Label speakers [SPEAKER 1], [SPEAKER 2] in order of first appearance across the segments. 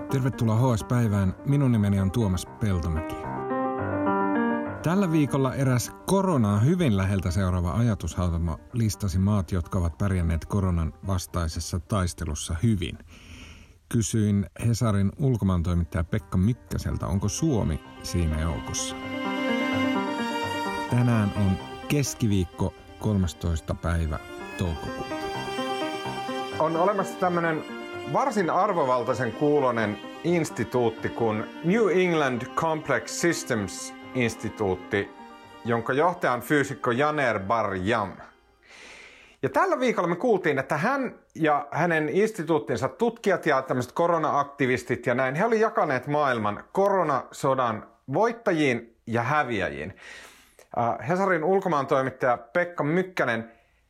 [SPEAKER 1] Tervetuloa HS-päivään. Minun nimeni on Tuomas Peltomäki. Tällä viikolla eräs koronaa hyvin läheltä seuraava ajatushautomo listasi maat, jotka ovat pärjänneet koronan vastaisessa taistelussa hyvin. Kysyin Hesarin ulkomaantoimittaja Pekka Mykkäseltä, onko Suomi siinä joukossa. Tänään on keskiviikko 13. päivä toukokuuta. On olemassa tämmöinen varsin arvovaltaisen kuuloinen instituutti kuin New England Complex Systems Instituutti, jonka johtaja on fyysikko Janer Bar-Jam. Ja tällä viikolla me kuultiin, että hän ja hänen instituuttinsa tutkijat ja tämmöiset korona-aktivistit ja näin, he oli jakaneet maailman koronasodan voittajiin ja häviäjiin. Hesarin ulkomaantoimittaja Pekka Mykkänen,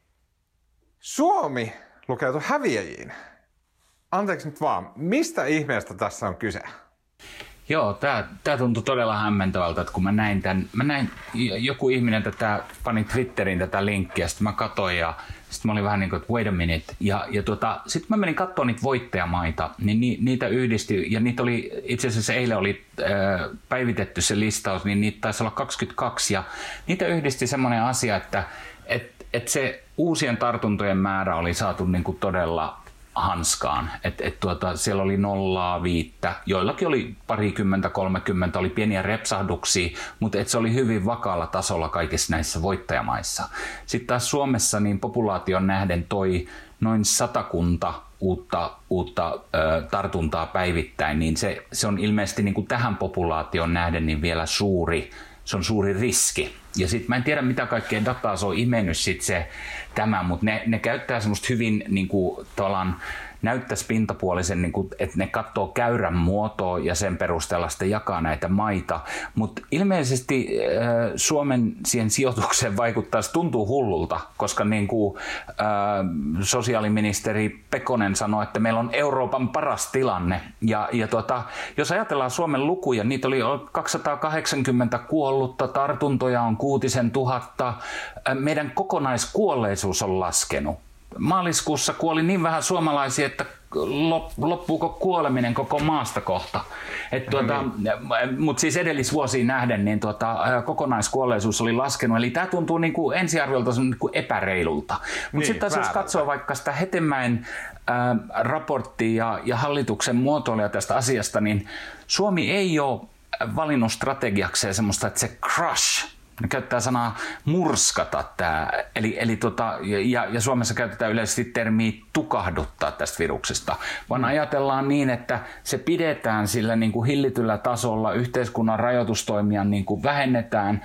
[SPEAKER 1] Suomi lukeutui häviäjiin. Anteeksi nyt vaan, mistä ihmeestä tässä on kyse?
[SPEAKER 2] Joo, tää tuntui todella hämmentävältä, että kun mä näin joku ihminen pani Twitteriin tätä linkkiä, sitten mä katsoin ja sitten mä olin vähän niin kuin, että wait a minute. Ja sitten mä menin katsomaan niitä voittajamaita, niin niitä yhdisti, ja niitä oli, itse asiassa eilen oli päivitetty se listaus, niin niitä taisi olla 22, ja niitä yhdisti semmoinen asia, että se uusien tartuntojen määrä oli saatu niin kuin todella hanskaan. Siellä oli 0,5, joillakin oli 20-30, oli pieniä repsahduksia, mutta se oli hyvin vakaalla tasolla kaikissa näissä voittajamaissa. Sitten taas Suomessa niin populaation nähden toi noin 100 uutta tartuntaa päivittäin, niin se on ilmeisesti niin kuin tähän populaation nähden niin vielä suuri. Se on suuri riski. Ja sitten mä en tiedä, mitä kaikkea dataa se on imennyt tämä, mutta ne käyttää semmoista hyvin niin kuin, näyttäisi pintapuolisen, niin kuin, että ne katsoo käyrän muotoa ja sen perusteella sitten jakaa näitä maita. Mutta ilmeisesti Suomen siihen sijoitukseen vaikuttaisi, tuntuu hullulta, koska niin kuin, sosiaaliministeri Pekonen sanoi, että meillä on Euroopan paras tilanne. Ja jos ajatellaan Suomen lukuja, niitä oli 280 kuollutta, tartuntoja on 6 000, meidän kokonaiskuolleisuus on laskenut. Maaliskuussa kuoli niin vähän suomalaisia, että loppuuko kuoleminen koko maasta kohta. Mutta siis edellisvuosiin nähden niin kokonaiskuolleisuus oli laskenut. Eli tämä tuntuu niin kuin ensiarviolta niin kuin epäreilulta. Mutta sitten taas jos katsoo vaikka sitä Hetemäen raporttia ja hallituksen muotoiluja tästä asiasta, niin Suomi ei ole valinnut strategiakseen semmoista, että se crush. Ne käyttää sanaa murskata ja Suomessa käytetään yleisesti termiä tukahduttaa tästä viruksesta, vaan ajatellaan niin, että se pidetään sillä niin kuin hillityllä tasolla, yhteiskunnan rajoitustoimia niin kuin vähennetään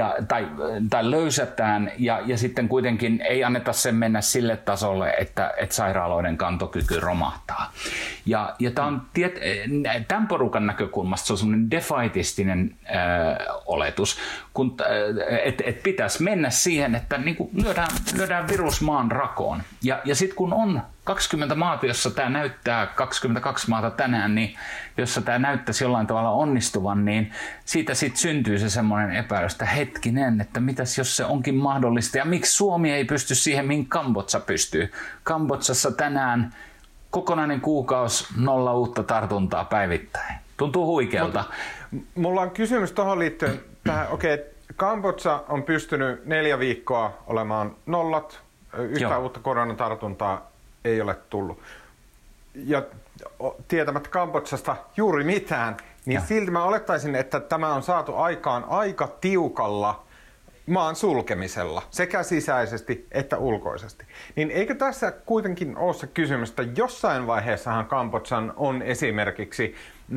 [SPEAKER 2] tai löysätään ja sitten kuitenkin ei anneta sen mennä sille tasolle, että sairaaloiden kantokyky romahtaa. Ja tämä on tämän porukan näkökulmasta se on semmoinen defaitistinen oletus, kun että pitäisi mennä siihen, että niin kuin lyödään virus maan rakoon. Ja sitten kun on 20 maata, jossa tämä näyttää, 22 maata tänään, niin jossa tämä näyttäisi jollain tavalla onnistuvan, niin siitä sitten syntyy se semmoinen epäilys, että hetkinen, että mitäs jos se onkin mahdollista, ja miksi Suomi ei pysty siihen, mihin Kambodža pystyy. Kambodžassa tänään kokonainen kuukausi 0 uutta tartuntaa päivittäin. Tuntuu huikealta.
[SPEAKER 1] Mulla on kysymys tuohon liittyen tähän, Kambodža on pystynyt 4 viikkoa olemaan nollat, yhtään uutta koronatartuntaa ei ole tullut. Ja tietämättä Kambodžasta juuri mitään, niin silti mä olettaisin, että tämä on saatu aikaan aika tiukalla maan sulkemisella, sekä sisäisesti että ulkoisesti. Niin eikö tässä kuitenkin ole se kysymys, että jossain vaiheessahan Kambodžan on esimerkiksi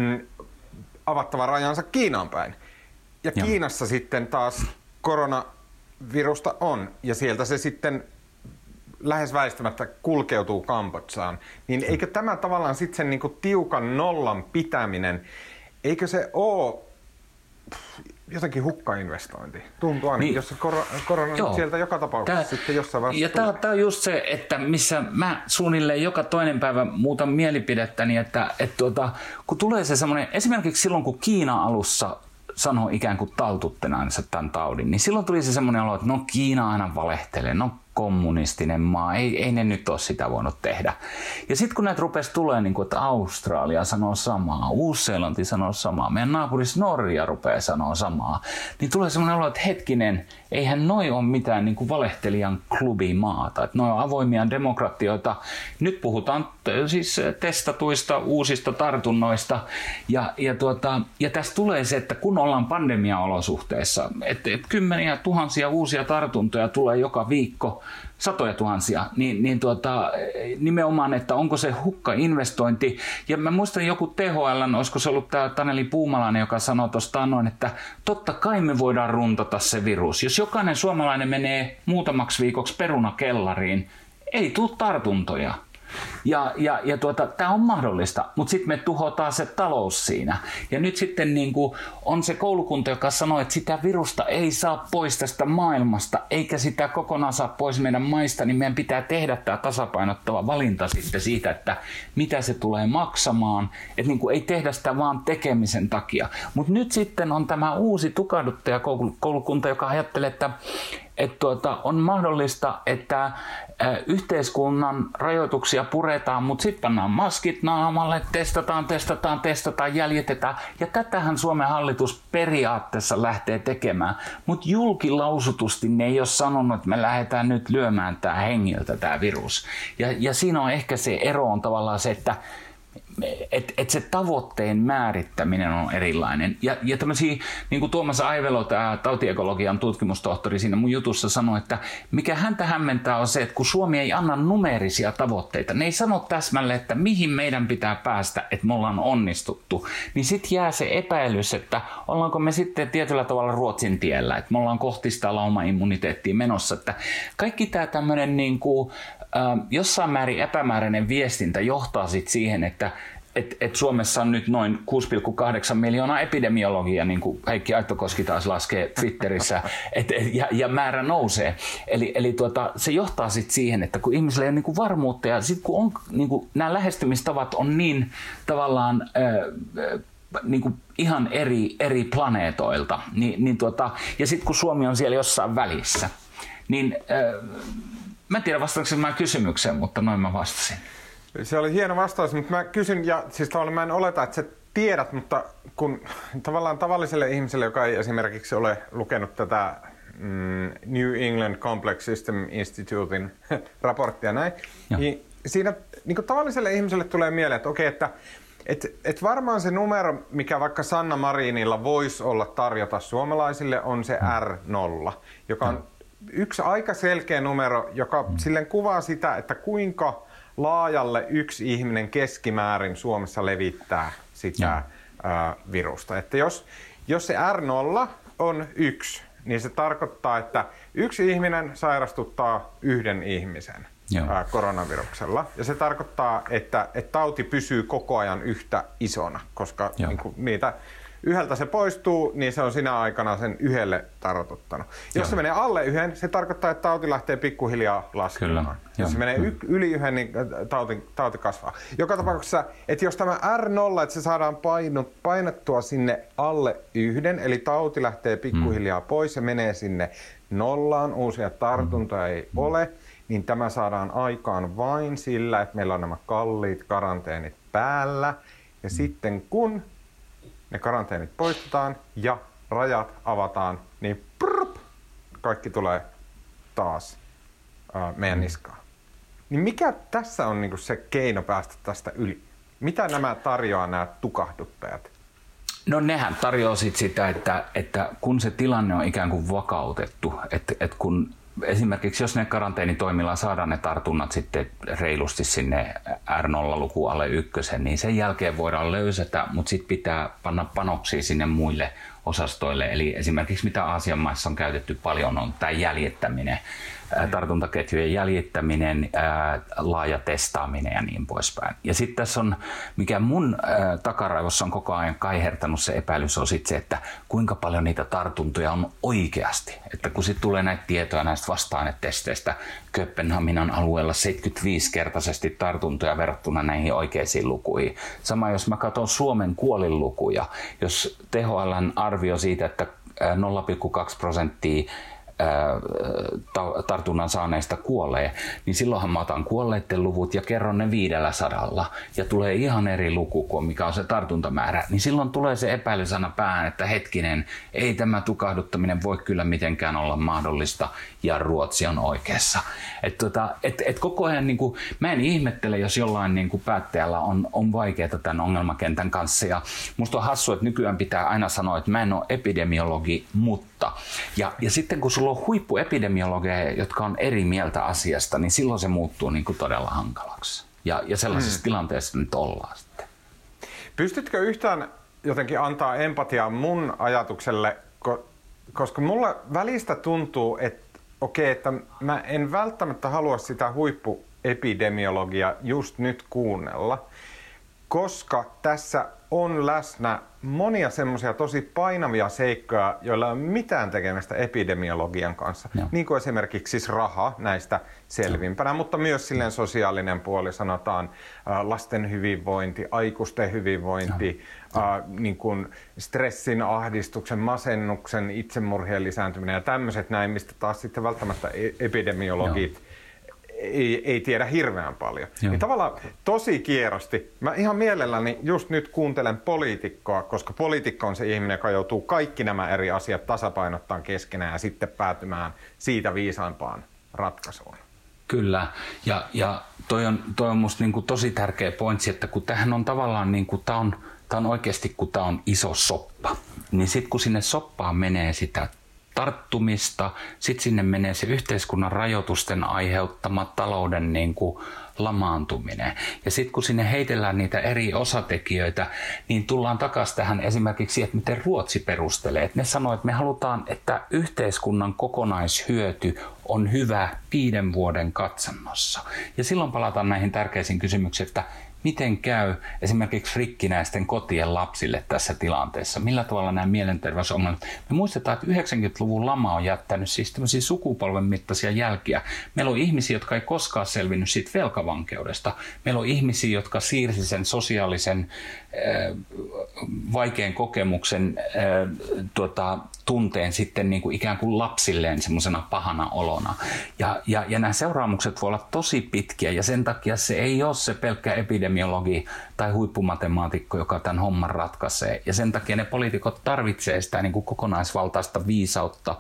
[SPEAKER 1] avattava rajansa Kiinaan päin. Ja Kiinassa sitten taas koronavirusta on, ja sieltä se sitten lähes väistämättä kulkeutuu Kambodžaan. Niin eikö tämä tavallaan sitten sen niinku tiukan nollan pitäminen, eikö se ole jotenkin hukkainvestointi? Tuntuu aina, niin, jos se korona sieltä joka tapauksessa sitten jossain vaiheessa tulee.
[SPEAKER 2] Tämä on just se, että missä mä suunnilleen joka toinen päivä muutan mielipidettäni, että kun tulee se semmoinen, esimerkiksi silloin kun Kiina alussa sanoi ikään kuin taltuttenansa tämän taudin, niin silloin tuli se semmoinen olo, että no Kiina aina valehtelee, no kommunistinen maa. Ei ne nyt ole sitä voinut tehdä. Ja sitten kun näitä rupesi tulee, niin kuin, että Australia sanoo samaa, Uusi-Seelanti sanoo samaa, meidän naapurissa Norja rupeaa sanoa samaa, niin tulee semmoinen olo, että hetkinen, eihän noi ole mitään niin kuin valehtelijan klubimaata. Että noi on avoimia demokratioita. Nyt puhutaan siis testatuista uusista tartunnoista. Ja tästä tulee se, että kun ollaan pandemiaolosuhteissa, että kymmeniä tuhansia uusia tartuntoja tulee joka viikko, satoja tuhansia, niin nimenomaan, että onko se hukka-investointi. Ja mä muistan joku THL, olisiko se ollut tämä Taneli Puumalainen, joka sanoi tuosta annoin, että totta kai me voidaan runtata se virus. Jos jokainen suomalainen menee muutamaksi viikoksi perunakellariin, ei tule tartuntoja. Tämä on mahdollista, mutta sitten me tuhotaan se talous siinä. Ja nyt sitten on se koulukunta, joka sanoo, että sitä virusta ei saa pois tästä maailmasta, eikä sitä kokonaan saa pois meidän maista, niin meidän pitää tehdä tämä tasapainottava valinta sitten siitä, että mitä se tulee maksamaan. Että ei tehdä sitä vaan tekemisen takia. Mutta nyt sitten on tämä uusi tukahduttajakoulukunta, joka ajattelee, että on mahdollista, että yhteiskunnan rajoituksia puretaan, mutta sitten pannaan maskit naamalle, testataan, jäljitetään. Ja tätähän Suomen hallitus periaatteessa lähtee tekemään. Mutta julkilausutusti ne ei ole sanonut, että me lähdetään nyt lyömään tämä hengiltä tämä virus. Ja siinä on ehkä se ero on tavallaan se, että se tavoitteen määrittäminen on erilainen. Ja tämmöisiä, niin kuin Tuomas Aivelo, tämä tautiekologian tutkimustohtori siinä mun jutussa sanoi, että mikä häntä hämmentää on se, että kun Suomi ei anna numeerisia tavoitteita, ne ei sano täsmälleen, että mihin meidän pitää päästä, että me ollaan onnistuttu, niin sitten jää se epäilys, että ollaanko me sitten tietyllä tavalla Ruotsin tiellä, että me ollaan kohti sitä laumaimmuniteettia menossa. Että kaikki tämä tämmöinen jossain määrin epämääräinen viestintä johtaa sitten siihen, että Suomessa on nyt noin 6,8 miljoonaa epidemiologia, niin kuin Heikki Aittokoski taas laskee Twitterissä, ja määrä nousee. Eli se johtaa sitten siihen, että kun ihmisillä ei ole varmuutta, ja sitten kun on, nämä lähestymistavat on niin tavallaan ihan eri planeetoilta, ja sitten kun Suomi on siellä jossain välissä, niin mä en tiedä vastaanko mä kysymykseen, mutta noin mä vastasin.
[SPEAKER 1] Se oli hieno vastaus, mutta mä kysyn, ja siis tavallaan mä en oleta, että sä tiedät, mutta kun tavallaan tavalliselle ihmiselle, joka ei esimerkiksi ole lukenut tätä New England Complex System Institutein raporttia näin, niin siinä niin kuin tavalliselle ihmiselle tulee mieleen, että okei, että varmaan se numero, mikä vaikka Sanna Marinilla voisi olla tarjota suomalaisille, on se R0, joka on yksi aika selkeä numero, joka silleen kuvaa sitä, että kuinka laajalle yksi ihminen keskimäärin Suomessa levittää sitä virusta. Että jos se R0 on 1, niin se tarkoittaa, että yksi ihminen sairastuttaa yhden ihmisen koronaviruksella. Ja se tarkoittaa, että tauti pysyy koko ajan yhtä isona, koska niitä yhdeltä se poistuu, niin se on sinä aikana sen yhdelle tartuttanut. Jos se menee alle yhden, se tarkoittaa, että tauti lähtee pikkuhiljaa laskemaan. Jos se menee yli yhden, niin tauti kasvaa. Joka tapauksessa, että jos tämä R0, että se saadaan painettua sinne alle yhden, eli tauti lähtee pikkuhiljaa pois ja menee sinne nollaan, uusia tartuntoja ei ole, niin tämä saadaan aikaan vain sillä, että meillä on nämä kalliit karanteenit päällä. Ja sitten kun ne karanteenit poistetaan ja rajat avataan, niin kaikki tulee taas meidän niskaan. Niin mikä tässä on niinku se keino päästä tästä yli? Mitä nämä tarjoaa, nämä tukahduttajat?
[SPEAKER 2] No nehän tarjoaa sitä, että kun se tilanne on ikään kuin vakautettu, että kun esimerkiksi jos ne karanteenitoimilla saadaan ne tartunnat sitten reilusti sinne R0-lukuun alle 1, niin sen jälkeen voidaan löysätä, mutta sitten pitää panna panoksia sinne muille osastoille. Eli esimerkiksi mitä Aasian maissa on käytetty paljon on tämä jäljittäminen, tartuntaketjujen jäljittäminen, laaja testaaminen ja niin poispäin. Ja sitten tässä on, mikä mun takaraivossa on koko ajan kaihertanut se epäilys, on sitten se, että kuinka paljon niitä tartuntoja on oikeasti. Että kun sitten tulee näitä tietoja näistä vasta-ainetesteistä, Kööpenhaminan alueella 75-kertaisesti tartuntoja verrattuna näihin oikeisiin lukuihin. Sama jos mä katson Suomen kuolinlukuja, jos THL:n arvio siitä, että 0,2% tartunnan saaneista kuolee, niin silloinhan mä otan kuolleiden luvut ja kerron ne 500 ja tulee ihan eri luku kuin mikä on se tartuntamäärä, niin silloin tulee se epäilysana päähän, että hetkinen, ei tämä tukahduttaminen voi kyllä mitenkään olla mahdollista ja Ruotsi on oikeassa. Et koko ajan niin kuin, mä en ihmettele, jos jollain niin kuin päättäjällä on vaikeaa tämän ongelmakentän kanssa ja musta on hassu, että nykyään pitää aina sanoa, että mä en ole epidemiologi, mutta. Ja sitten kun sulla on huippuepidemiologeja, jotka on eri mieltä asiasta, niin silloin se muuttuu niin kuin todella hankalaksi. Ja sellaisessa tilanteessa nyt ollaan sitten.
[SPEAKER 1] Pystytkö yhtään jotenkin antaa empatiaa mun ajatukselle, koska mulla välistä tuntuu, että okei, että mä en välttämättä halua sitä huippuepidemiologiaa just nyt kuunnella, koska tässä on läsnä monia semmoisia tosi painavia seikkoja, joilla ei ole mitään tekemistä epidemiologian kanssa. Joo. Niin kuin esimerkiksi siis raha näistä selvimpänä, mutta myös silleen sosiaalinen puoli, sanotaan lasten hyvinvointi, aikuisten hyvinvointi, niin kuin stressin, ahdistuksen, masennuksen, itsemurhien lisääntyminen ja tämmöiset näin, mistä taas sitten välttämättä epidemiologit ei tiedä hirveän paljon. Niin tavallaan tosi kierrosti. Mä ihan mielelläni just nyt kuuntelen poliitikkoa, koska poliitikko on se ihminen, joka joutuu kaikki nämä eri asiat tasapainottaa keskenään ja sitten päätymään siitä viisaampaan ratkaisuun.
[SPEAKER 2] Kyllä. Ja toi on musta niinku tosi tärkeä pointsi, että kun tämähän on tavallaan niinku, tää on oikeasti kun tää on iso soppa, niin sit kun sinne soppaan menee sitä tarttumista, sitten sinne menee se yhteiskunnan rajoitusten aiheuttama talouden niin kuin lamaantuminen. Ja sitten kun sinne heitellään niitä eri osatekijöitä, niin tullaan takaisin tähän esimerkiksi, että miten Ruotsi perustelee. Että ne sanoo, että me halutaan, että yhteiskunnan kokonaishyöty on hyvä 5 vuoden katsannossa. Ja silloin palataan näihin tärkeisiin kysymyksiin, että miten käy esimerkiksi rikkinäisten kotien lapsille tässä tilanteessa? Millä tavalla nämä mielenterveysongelmat? Me muistetaan, että 90-luvun lama on jättänyt siis tämmöisiä sukupolven mittaisia jälkiä. Meillä on ihmisiä, jotka ei koskaan selvinnyt siitä velkavankeudesta. Meillä on ihmisiä, jotka siirsi sen sosiaalisen vaikean kokemuksen tunteen sitten niin kuin ikään kuin lapsilleen semmoisena pahana olona. Ja nämä seuraamukset voi olla tosi pitkiä ja sen takia se ei ole se pelkkä epidemiologi tai huippumatemaatikko, joka tämän homman ratkaisee. Ja sen takia ne poliitikot tarvitsee sitä niin kuin kokonaisvaltaista viisautta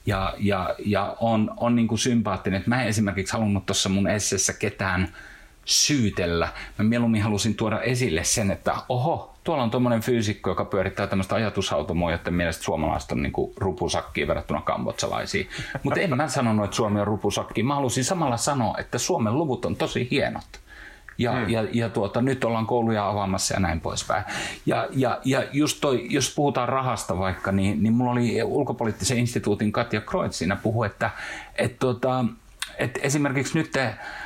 [SPEAKER 2] ja on niin kuin sympaattinen. Mä en esimerkiksi halunnut tuossa mun esseessä ketään syytellä. Mä mieluummin halusin tuoda esille sen, että tuolla on tuommoinen fyysikko, joka pyörittää tämmöistä ajatushautomoa, joiden mielestä suomalaiset on niinku rupusakkiin verrattuna kambotsalaisiin. Mutta en mä sanonut, että Suomi on rupusakki. Mä halusin samalla sanoa, että Suomen luvut on tosi hienot. Ja nyt ollaan kouluja avaamassa ja näin poispäin. Ja just jos puhutaan rahasta vaikka, niin mulla oli ulkopoliittisen instituutin Katja Kreutz siinä puhu, että esimerkiksi nyt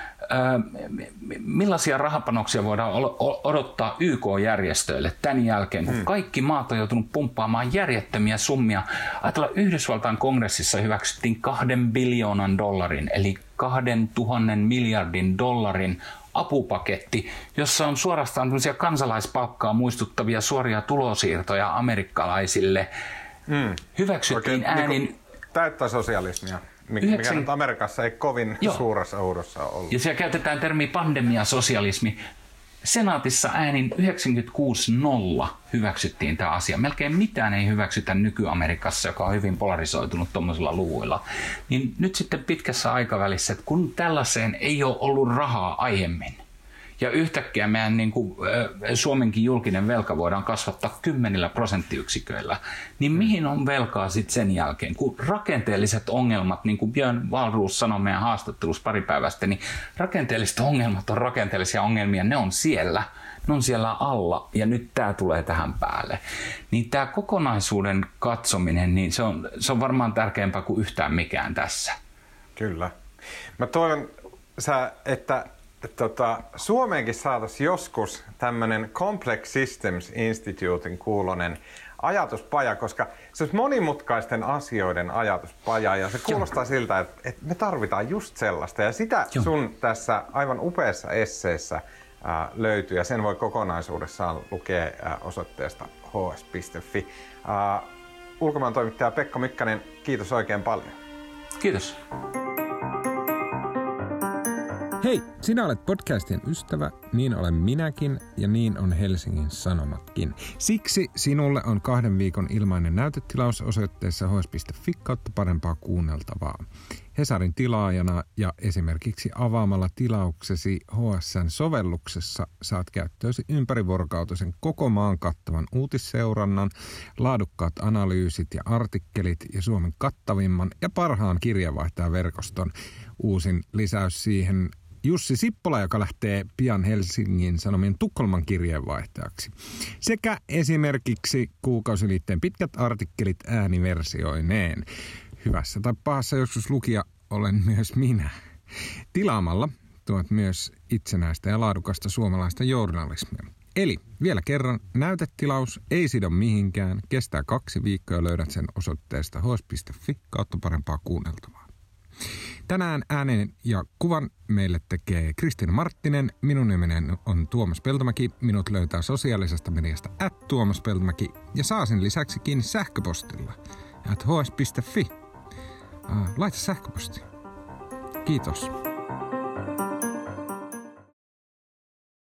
[SPEAKER 2] millaisia rahapanoksia voidaan odottaa YK-järjestöille tämän jälkeen, kun kaikki maat on joutunut pumppaamaan järjettömiä summia. Ajatellaan, Yhdysvaltain kongressissa hyväksyttiin $2 biljoonan eli 2000 miljardin dollarin apupaketti, jossa on suorastaan kansalaispalkkaa muistuttavia suoria tulosiirtoja amerikkalaisille. Hyväksyttiin äänin...
[SPEAKER 1] Niin täyttä sosialismia. Mikä nyt Amerikassa ei kovin suuressa oudossa ollut.
[SPEAKER 2] Ja siellä käytetään termiä pandemiasosialismi. Senaatissa äänin 96-0 hyväksyttiin tämä asia. Melkein mitään ei hyväksytä nyky-Amerikassa, joka on hyvin polarisoitunut tuommoisilla luvuilla. Niin nyt sitten pitkässä aikavälissä, että kun tällaiseen ei ole ollut rahaa aiemmin, ja yhtäkkiä meidän niin kuin, Suomenkin julkinen velka voidaan kasvattaa 10%, niin mihin on velkaa sitten sen jälkeen? Kun rakenteelliset ongelmat, niin kuin Björn Wahlroos sanoi meidän haastattelussa pari päivästä, niin rakenteelliset ongelmat on rakenteellisia ongelmia, ne on siellä alla ja nyt tämä tulee tähän päälle. Niin tämä kokonaisuuden katsominen, niin se on varmaan tärkeämpää kuin yhtään mikään tässä.
[SPEAKER 1] Kyllä. Mä toivon, että Suomeenkin saataisiin joskus tämmöinen Complex Systems Institutein kuulonen ajatuspaja, koska se olisi monimutkaisten asioiden ajatuspaja ja se kuulostaa siltä, että me tarvitaan just sellaista. Ja sitä sun tässä aivan upeassa esseessä löytyy ja sen voi kokonaisuudessaan lukea osoitteesta hs.fi. Ulkomaan toimittaja Pekka Mykkänen, kiitos oikein paljon.
[SPEAKER 2] Kiitos.
[SPEAKER 1] Hei, sinä olet podcastien ystävä, niin olen minäkin ja niin on Helsingin Sanomatkin. Siksi sinulle on 2 viikon ilmainen näytetilaus osoitteessa hs.fi kautta parempaa kuunneltavaa. Hesarin tilaajana ja esimerkiksi avaamalla tilauksesi HSN sovelluksessa saat käyttöösi ympärivuorokautisen koko maan kattavan uutisseurannan, laadukkaat analyysit ja artikkelit ja Suomen kattavimman ja parhaan kirjeenvaihtajaverkoston. Uusin lisäys siihen Jussi Sippola, joka lähtee pian Helsingin Sanomien Tukholman kirjeenvaihtajaksi. Sekä esimerkiksi kuukausiliitteen pitkät artikkelit ääniversioineen. Hyvässä tai pahassa joskus lukija olen myös minä. Tilaamalla tuot myös itsenäistä ja laadukasta suomalaista journalismia. Eli vielä kerran, näytetilaus ei sido mihinkään, kestää 2 viikkoa ja löydät sen osoitteesta hs.fi kautta parempaa kuunneltavaa. Tänään äänen ja kuvan meille tekee Kristiina Marttinen. Minun nimeni on Tuomas Peltomäki. Minut löytää sosiaalisesta mediasta @tuomaspeltomäki ja saa sen lisäksi kiinni sähköpostilla @hs.fi. Laita sähköposti. Kiitos.